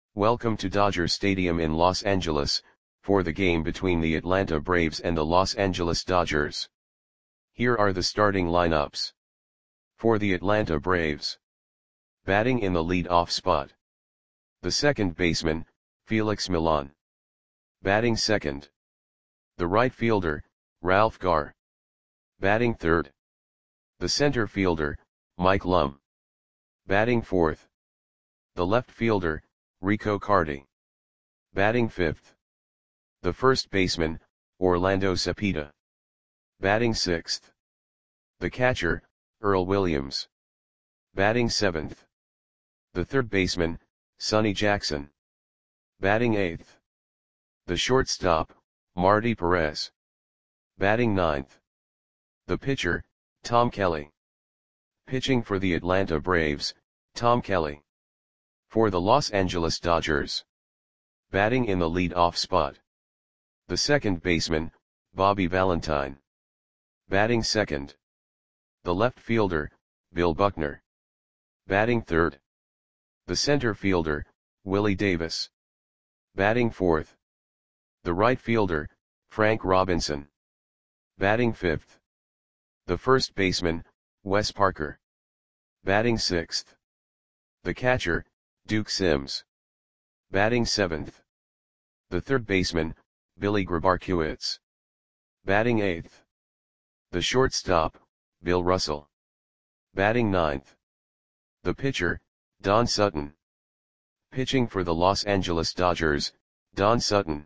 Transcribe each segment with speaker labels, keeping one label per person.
Speaker 1: Welcome to Dodger Stadium in Los Angeles, for the game between the Atlanta Braves and the Los Angeles Dodgers. Here are the starting lineups. For the Atlanta Braves. Batting in the lead-off spot. The second baseman, Felix Millan. Batting second. The right fielder, Ralph Garr. Batting third. The center fielder, Mike Lum. Batting fourth. The left fielder, Rico Carty. Batting fifth. The first baseman, Orlando Cepeda. Batting sixth. The catcher, Earl Williams. Batting seventh. The third baseman, Sonny Jackson. Batting eighth. The shortstop, Marty Perez. Batting ninth. The pitcher, Tom Kelly. Pitching for the Atlanta Braves, Tom Kelly. For the Los Angeles Dodgers. Batting in the lead-off spot. The second baseman, Bobby Valentine. Batting second. The left fielder, Bill Buckner. Batting third. The center fielder, Willie Davis. Batting fourth. The right fielder, Frank Robinson. Batting fifth. The first baseman, Wes Parker. Batting sixth. The catcher, Duke Sims. Batting seventh. The third baseman, Billy Grabarkewitz. Batting eighth. The shortstop, Bill Russell. Batting ninth. The pitcher, Don Sutton. Pitching for the Los Angeles Dodgers, Don Sutton.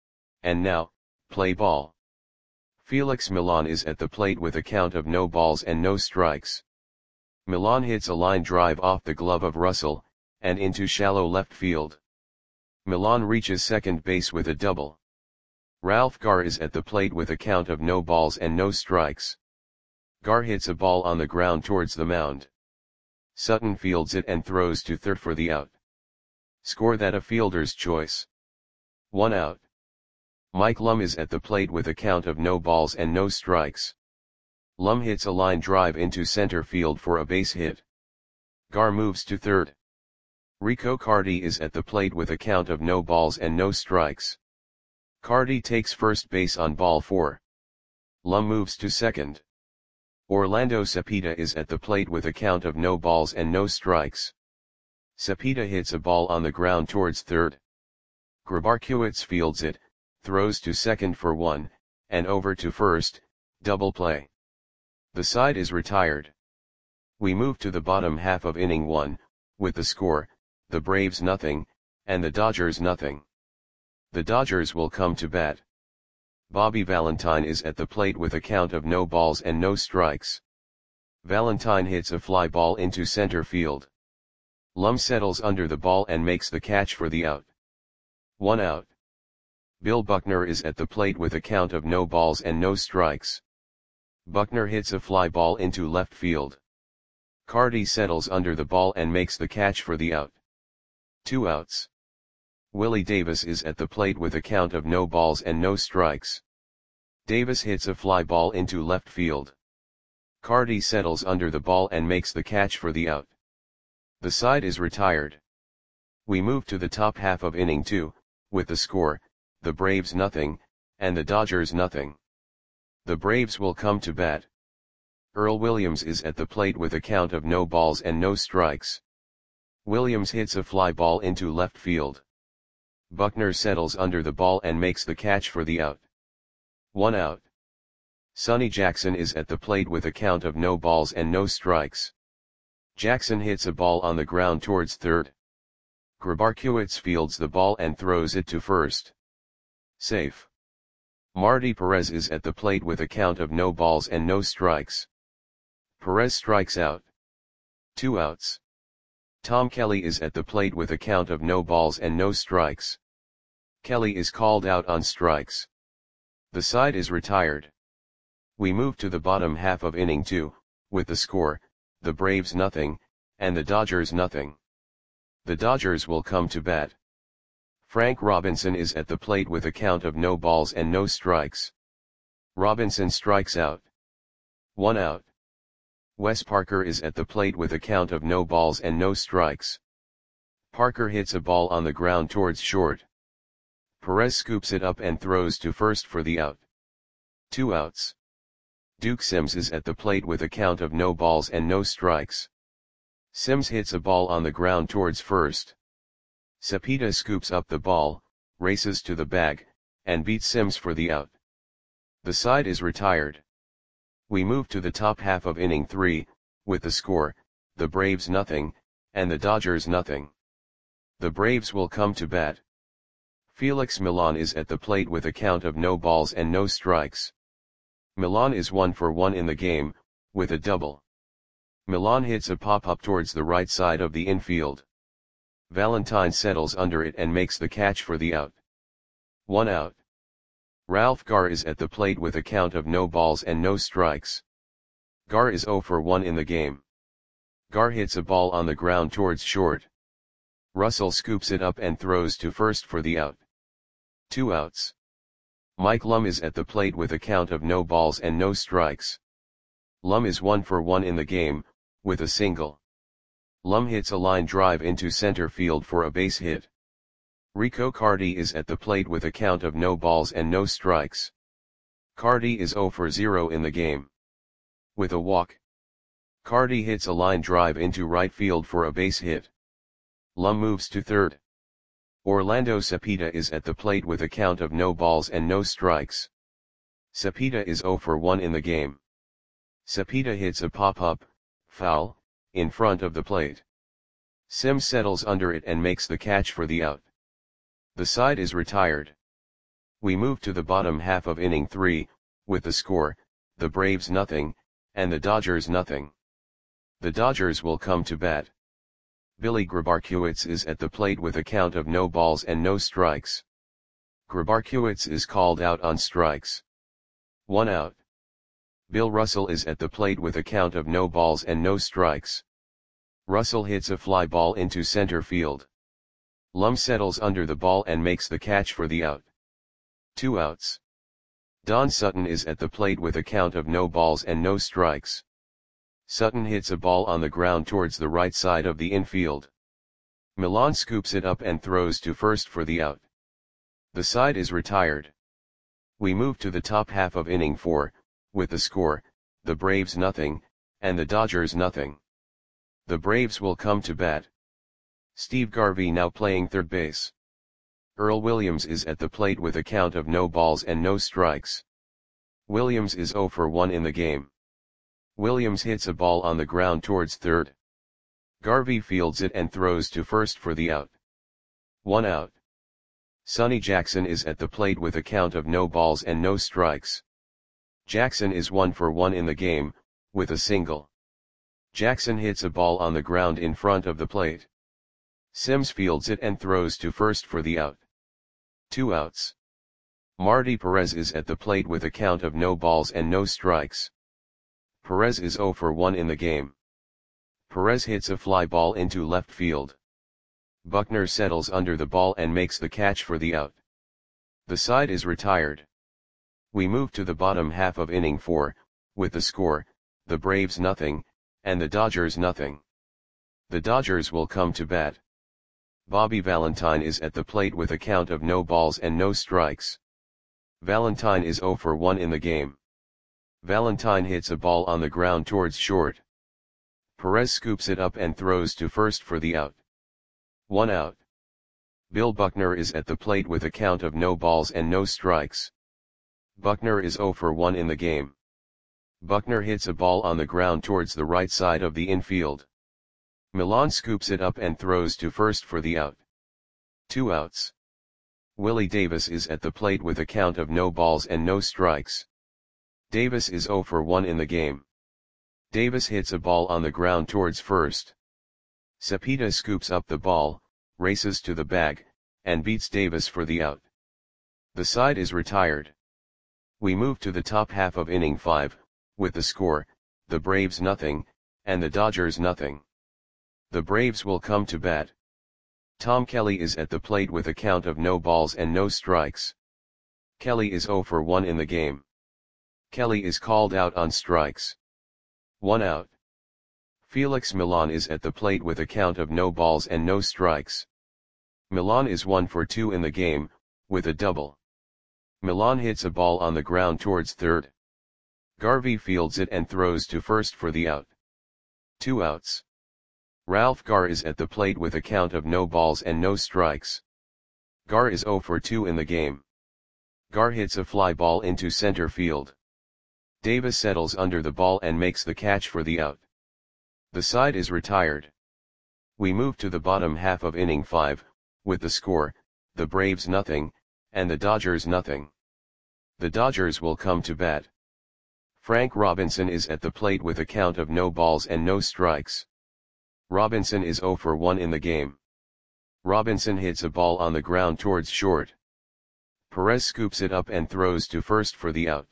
Speaker 1: And now, play ball. Felix Millan is at the plate with a count of no balls and no strikes. Millan hits a line drive off the glove of Russell, and into shallow left field. Millan reaches second base with a double. Ralph Garr is at the plate with a count of no balls and no strikes. Garr hits a ball on the ground towards the mound. Sutton fields it and throws to third for the out. Score that a fielder's choice. 1 out. Mike Lum is at the plate with a count of no balls and no strikes. Lum hits a line drive into center field for a base hit. Garr moves to third. Rico Carty is at the plate with a count of no balls and no strikes. Carty takes first base on ball 4. Lum moves to second. Orlando Cepeda is at the plate with a count of no balls and no strikes. Cepeda hits a ball on the ground towards third. Grabarkewitz fields it, throws to second for 1, and over to first, double play. The side is retired. We move to the bottom half of inning 1, with the score, the Braves nothing, and the Dodgers nothing. The Dodgers will come to bat. Bobby Valentine is at the plate with a count of no balls and no strikes. Valentine hits a fly ball into center field. Lum settles under the ball and makes the catch for the out. 1 out. Bill Buckner is at the plate with a count of no balls and no strikes. Buckner hits a fly ball into left field. Carty settles under the ball and makes the catch for the out. 2 outs. Willie Davis is at the plate with a count of no balls and no strikes. Davis hits a fly ball into left field. Carty settles under the ball and makes the catch for the out. The side is retired. We move to the top half of inning 2, with the score, the Braves nothing, and the Dodgers nothing. The Braves will come to bat. Earl Williams is at the plate with a count of no balls and no strikes. Williams hits a fly ball into left field. Buckner settles under the ball and makes the catch for the out. 1 out. Sonny Jackson is at the plate with a count of no balls and no strikes. Jackson hits a ball on the ground towards third. Grabarkewitz fields the ball and throws it to first. Safe. Marty Perez is at the plate with a count of no balls and no strikes. Perez strikes out. 2 outs. Tom Kelly is at the plate with a count of no balls and no strikes. Kelly is called out on strikes. The side is retired. We move to the bottom half of inning 2, with the score, the Braves nothing, and the Dodgers nothing. The Dodgers will come to bat. Frank Robinson is at the plate with a count of no balls and no strikes. Robinson strikes out. 1 out. Wes Parker is at the plate with a count of no balls and no strikes. Parker hits a ball on the ground towards short. Perez scoops it up and throws to first for the out. 2 outs. Duke Sims is at the plate with a count of no balls and no strikes. Sims hits a ball on the ground towards first. Cepeda scoops up the ball, races to the bag, and beats Sims for the out. The side is retired. We move to the top half of inning 3, with the score, the Braves nothing, and the Dodgers nothing. The Braves will come to bat. Felix Millan is at the plate with a count of no balls and no strikes. Millan is 1 for 1 in the game, with a double. Millan hits a pop-up towards the right side of the infield. Valentine settles under it and makes the catch for the out. 1 out. Ralph Garr is at the plate with a count of no balls and no strikes. Garr is 0 for 1 in the game. Garr hits a ball on the ground towards short. Russell scoops it up and throws to first for the out. 2 outs. Mike Lum is at the plate with a count of no balls and no strikes. Lum is 1 for 1 in the game, with a single. Lum hits a line drive into center field for a base hit. Rico Cardi is at the plate with a count of no balls and no strikes. Cardi is 0 for 0 in the game. With a walk. Cardi hits a line drive into right field for a base hit. Lum moves to third. Orlando Cepeda is at the plate with a count of no balls and no strikes. Cepeda is 0 for 1 in the game. Cepeda hits a pop-up, foul, in front of the plate. Sims settles under it and makes the catch for the out. The side is retired. We move to the bottom half of inning 3, with the score, the Braves nothing, and the Dodgers nothing. The Dodgers will come to bat. Billy Grabarkiewicz is at the plate with a count of no balls and no strikes. Grabarkiewicz is called out on strikes. 1 out. Bill Russell is at the plate with a count of no balls and no strikes. Russell hits a fly ball into center field. Lum settles under the ball and makes the catch for the out. 2 outs. Don Sutton is at the plate with a count of no balls and no strikes. Sutton hits a ball on the ground towards the right side of the infield. Millan scoops it up and throws to first for the out. The side is retired. We move to the top half of inning 4, with the score, the Braves nothing, and the Dodgers nothing. The Braves will come to bat. Steve Garvey now playing third base. Earl Williams is at the plate with a count of no balls and no strikes. Williams is 0 for 1 in the game. Williams hits a ball on the ground towards third. Garvey fields it and throws to first for the out. 1 out. Sonny Jackson is at the plate with a count of no balls and no strikes. Jackson is 1 for 1 in the game, with a single. Jackson hits a ball on the ground in front of the plate. Sims fields it and throws to first for the out. 2 outs. Marty Perez is at the plate with a count of no balls and no strikes. Perez is 0 for 1 in the game. Perez hits a fly ball into left field. Buckner settles under the ball and makes the catch for the out. The side is retired. We move to the bottom half of inning 4, with the score, the Braves nothing, and the Dodgers nothing. The Dodgers will come to bat. Bobby Valentine is at the plate with a count of no balls and no strikes. Valentine is 0 for 1 in the game. Valentine hits a ball on the ground towards short. Perez scoops it up and throws to first for the out. 1 out. Bill Buckner is at the plate with a count of no balls and no strikes. Buckner is 0 for 1 in the game. Buckner hits a ball on the ground towards the right side of the infield. Millan scoops it up and throws to first for the out. 2 outs. Willie Davis is at the plate with a count of no balls and no strikes. Davis is 0 for 1 in the game. Davis hits a ball on the ground towards first. Cepeda scoops up the ball, races to the bag, and beats Davis for the out. The side is retired. We move to the top half of inning 5, with the score, the Braves nothing, and the Dodgers nothing. The Braves will come to bat. Tom Kelly is at the plate with a count of no balls and no strikes. Kelly is 0 for 1 in the game. Kelly is called out on strikes. 1 out. Felix Milan is at the plate with a count of no balls and no strikes. Milan is 1 for 2 in the game, with a double. Milan hits a ball on the ground towards third. Garvey fields it and throws to first for the out. 2 outs. Ralph Garr is at the plate with a count of no balls and no strikes. Garr is 0 for 2 in the game. Garr hits a fly ball into center field. Davis settles under the ball and makes the catch for the out. The side is retired. We move to the bottom half of inning 5, with the score, the Braves nothing, and the Dodgers nothing. The Dodgers will come to bat. Frank Robinson is at the plate with a count of no balls and no strikes. Robinson is 0 for 1 in the game. Robinson hits a ball on the ground towards short. Perez scoops it up and throws to first for the out.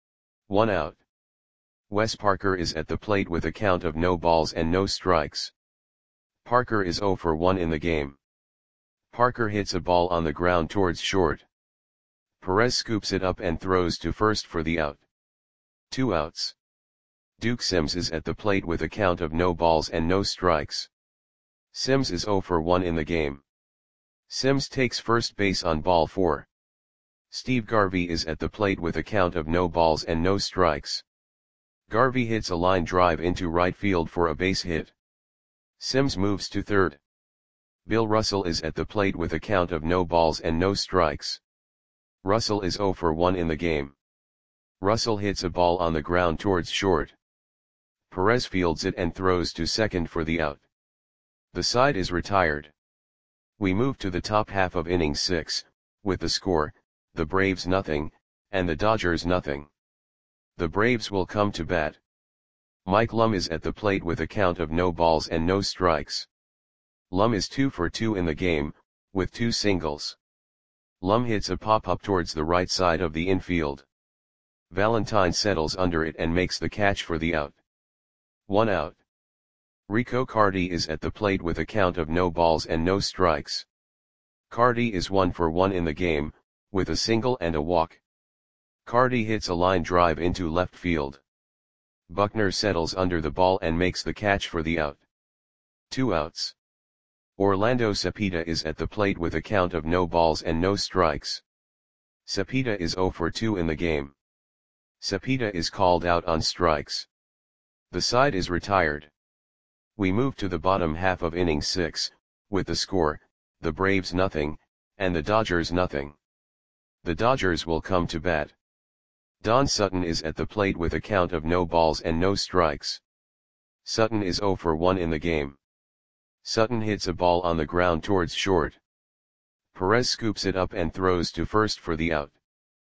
Speaker 1: 1 out. Wes Parker is at the plate with a count of no balls and no strikes. Parker is 0 for 1 in the game. Parker hits a ball on the ground towards short. Perez scoops it up and throws to first for the out. 2 outs. Duke Sims is at the plate with a count of no balls and no strikes. Sims is 0 for 1 in the game. Sims takes first base on ball 4. Steve Garvey is at the plate with a count of no balls and no strikes. Garvey hits a line drive into right field for a base hit. Sims moves to third. Bill Russell is at the plate with a count of no balls and no strikes. Russell is 0 for 1 in the game. Russell hits a ball on the ground towards short. Perez fields it and throws to second for the out. The side is retired. We move to the top half of inning 6, with the score, the Braves nothing, and the Dodgers nothing. The Braves will come to bat. Mike Lum is at the plate with a count of no balls and no strikes. Lum is 2 for 2 in the game, with 2 singles. Lum hits a pop-up towards the right side of the infield. Valentine settles under it and makes the catch for the out. 1 out. Rico Carty is at the plate with a count of no balls and no strikes. Carty is 1 for 1 in the game, with a single and a walk. Carty hits a line drive into left field. Buckner settles under the ball and makes the catch for the out. 2 outs. Orlando Cepeda is at the plate with a count of no balls and no strikes. Cepeda is 0 for 2 in the game. Cepeda is called out on strikes. The side is retired. We move to the bottom half of inning 6, with the score, the Braves nothing, and the Dodgers nothing. The Dodgers will come to bat. Don Sutton is at the plate with a count of no balls and no strikes. Sutton is 0 for 1 in the game. Sutton hits a ball on the ground towards short. Perez scoops it up and throws to first for the out.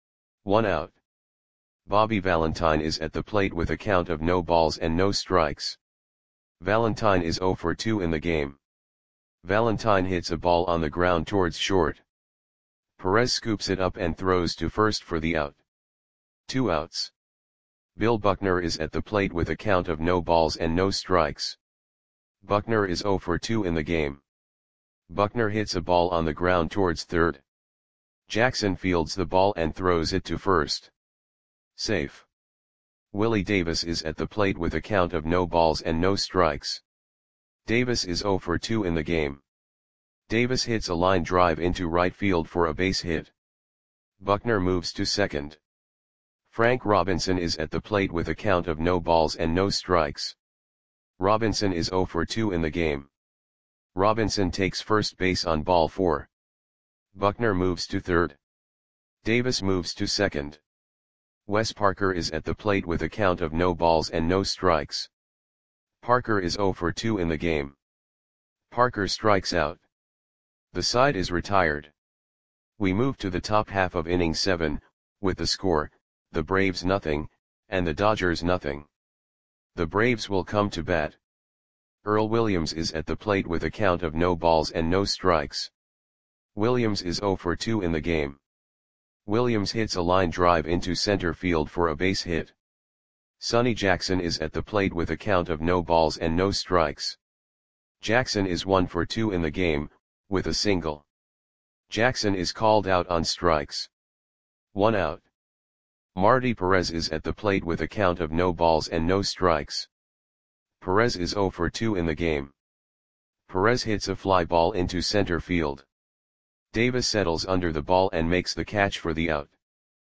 Speaker 1: 1 out. Bobby Valentine is at the plate with a count of no balls and no strikes. Valentine is 0 for 2 in the game. Valentine hits a ball on the ground towards short. Perez scoops it up and throws to first for the out. 2 outs. Bill Buckner is at the plate with a count of no balls and no strikes. Buckner is 0 for 2 in the game. Buckner hits a ball on the ground towards third. Jackson fields the ball and throws it to first. Safe. Willie Davis is at the plate with a count of no balls and no strikes. Davis is 0 for 2 in the game. Davis hits a line drive into right field for a base hit. Buckner moves to second. Frank Robinson is at the plate with a count of no balls and no strikes. Robinson is 0 for 2 in the game. Robinson takes first base on ball 4. Buckner moves to third. Davis moves to second. Wes Parker is at the plate with a count of no balls and no strikes. Parker is 0 for 2 in the game. Parker strikes out. The side is retired. We move to the top half of inning 7, with the score, the Braves nothing, and the Dodgers nothing. The Braves will come to bat. Earl Williams is at the plate with a count of no balls and no strikes. Williams is 0 for 2 in the game. Williams hits a line drive into center field for a base hit. Sonny Jackson is at the plate with a count of no balls and no strikes. Jackson is 1 for 2 in the game, with a single. Jackson is called out on strikes. 1 out. Marty Perez is at the plate with a count of no balls and no strikes. Perez is 0 for 2 in the game. Perez hits a fly ball into center field. Davis settles under the ball and makes the catch for the out.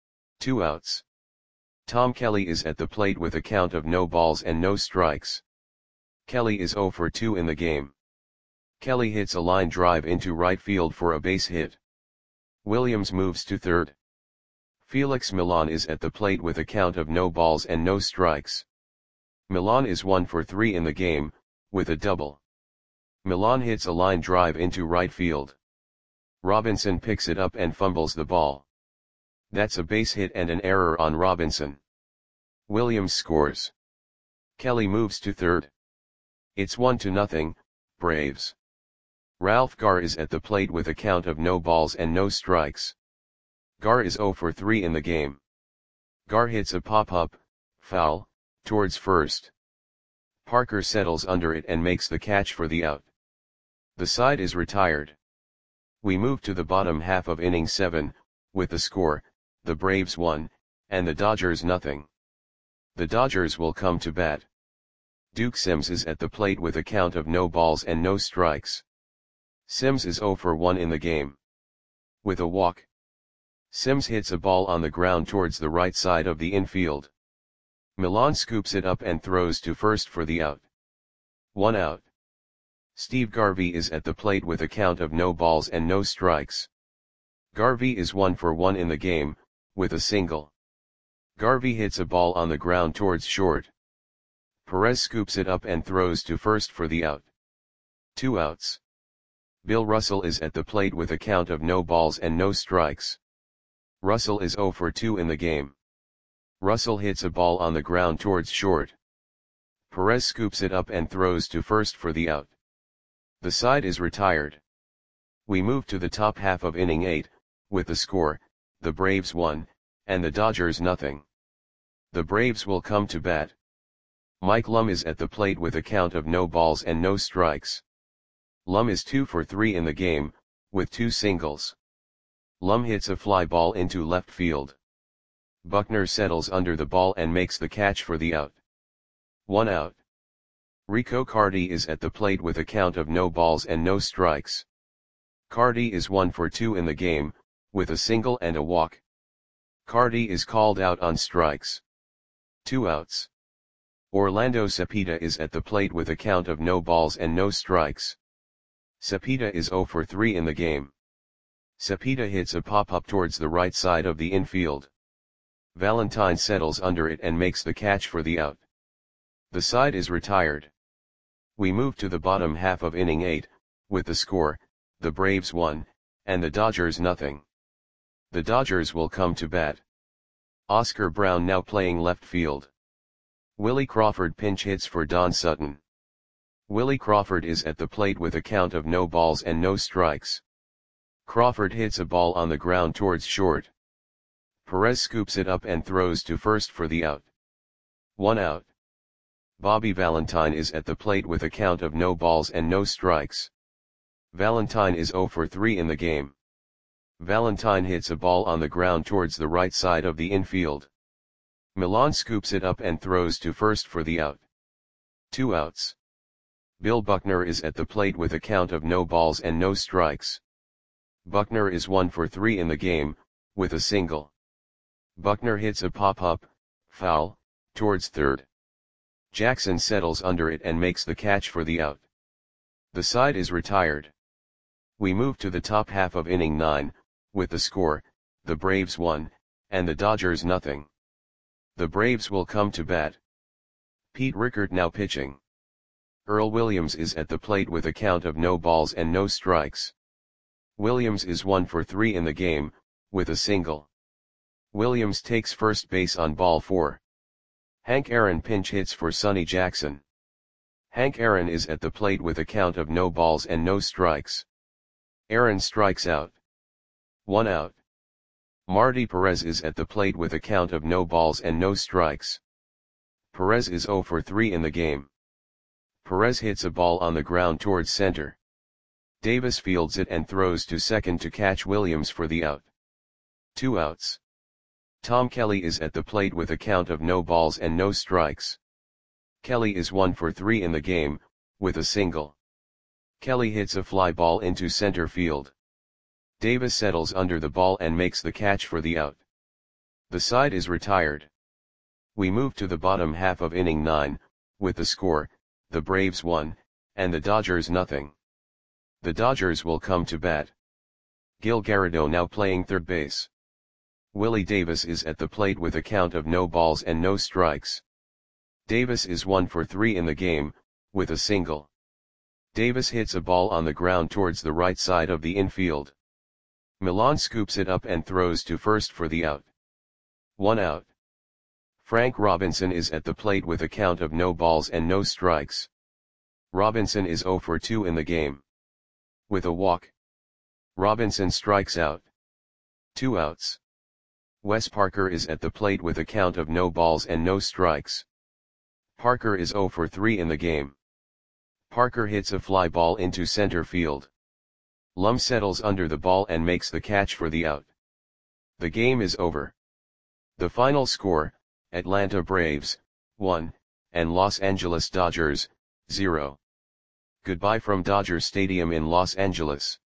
Speaker 1: 2 outs. Tom Kelly is at the plate with a count of no balls and no strikes. Kelly is 0 for 2 in the game. Kelly hits a line drive into right field for a base hit. Williams moves to third. Felix Millan is at the plate with a count of no balls and no strikes. Millan is 1 for 3 in the game, with a double. Millan hits a line drive into right field. Robinson picks it up and fumbles the ball. That's a base hit and an error on Robinson. Williams scores. Kelly moves to third. It's 1-0, Braves. Ralph Garr is at the plate with a count of no balls and no strikes. Garr is 0 for 3 in the game. Garr hits a pop-up, foul, towards first. Parker settles under it and makes the catch for the out. The side is retired. We move to the bottom half of inning 7, with the score, the Braves 1, and the Dodgers 0. The Dodgers will come to bat. Duke Sims is at the plate with a count of no balls and no strikes. Sims is 0 for 1 in the game. With a walk. Sims hits a ball on the ground towards the right side of the infield. Millan scoops it up and throws to first for the out. 1 out. Steve Garvey is at the plate with a count of no balls and no strikes. Garvey is 1 for 1 in the game, with a single. Garvey hits a ball on the ground towards short. Perez scoops it up and throws to first for the out. 2 outs. Bill Russell is at the plate with a count of no balls and no strikes. Russell is 0 for 2 in the game. Russell hits a ball on the ground towards short. Perez scoops it up and throws to first for the out. The side is retired. We move to the top half of inning 8, with the score, the Braves 1, and the Dodgers 0. The Braves will come to bat. Mike Lum is at the plate with a count of no balls and no strikes. Lum is 2 for 3 in the game, with 2 singles. Lum hits a fly ball into left field. Buckner settles under the ball and makes the catch for the out. 1 out. Rico Carty is at the plate with a count of no balls and no strikes. Carty is 1 for 2 in the game, with a single and a walk. Carty is called out on strikes. 2 outs. Orlando Cepeda is at the plate with a count of no balls and no strikes. Cepeda is 0 for 3 in the game. Cepeda hits a pop-up towards the right side of the infield. Valentine settles under it and makes the catch for the out. The side is retired. We move to the bottom half of inning 8, with the score, the Braves 1, and the Dodgers 0. The Dodgers will come to bat. Oscar Brown now playing left field. Willie Crawford pinch hits for Don Sutton. Willie Crawford is at the plate with a count of no balls and no strikes. Crawford hits a ball on the ground towards short. Perez scoops it up and throws to first for the out. 1 out. Bobby Valentine is at the plate with a count of no balls and no strikes. Valentine is 0 for 3 in the game. Valentine hits a ball on the ground towards the right side of the infield. Millan scoops it up and throws to first for the out. 2 outs. Bill Buckner is at the plate with a count of no balls and no strikes. Buckner is 1 for 3 in the game, with a single. Buckner hits a pop-up, foul, towards third. Jackson settles under it and makes the catch for the out. The side is retired. We move to the top half of inning 9, with the score, the Braves 1, and the Dodgers 0. The Braves will come to bat. Pete Rickard now pitching. Earl Williams is at the plate with a count of no balls and no strikes. Williams is 1 for 3 in the game, with a single. Williams takes first base on ball 4. Hank Aaron pinch hits for Sonny Jackson. Hank Aaron is at the plate with a count of no balls and no strikes. Aaron strikes out. 1 out. Marty Perez is at the plate with a count of no balls and no strikes. Perez is 0 for 3 in the game. Perez hits a ball on the ground towards center. Davis fields it and throws to second to catch Williams for the out. 2 outs. Tom Kelly is at the plate with a count of no balls and no strikes. Kelly is 1 for 3 in the game, with a single. Kelly hits a fly ball into center field. Davis settles under the ball and makes the catch for the out. The side is retired. We move to the bottom half of inning 9, with the score, the Braves 1, and the Dodgers nothing. The Dodgers will come to bat. Gil Garrido now playing third base. Willie Davis is at the plate with a count of no balls and no strikes. Davis is 1 for 3 in the game, with a single. Davis hits a ball on the ground towards the right side of the infield. Millan scoops it up and throws to first for the out. 1 out. Frank Robinson is at the plate with a count of no balls and no strikes. Robinson is 0 for 2 in the game. With a walk, Robinson strikes out. 2 outs. Wes Parker is at the plate with a count of no balls and no strikes. Parker is 0 for 3 in the game. Parker hits a fly ball into center field. Lum settles under the ball and makes the catch for the out. The game is over. The final score, Atlanta Braves, 1, and Los Angeles Dodgers, 0. Goodbye from Dodger Stadium in Los Angeles.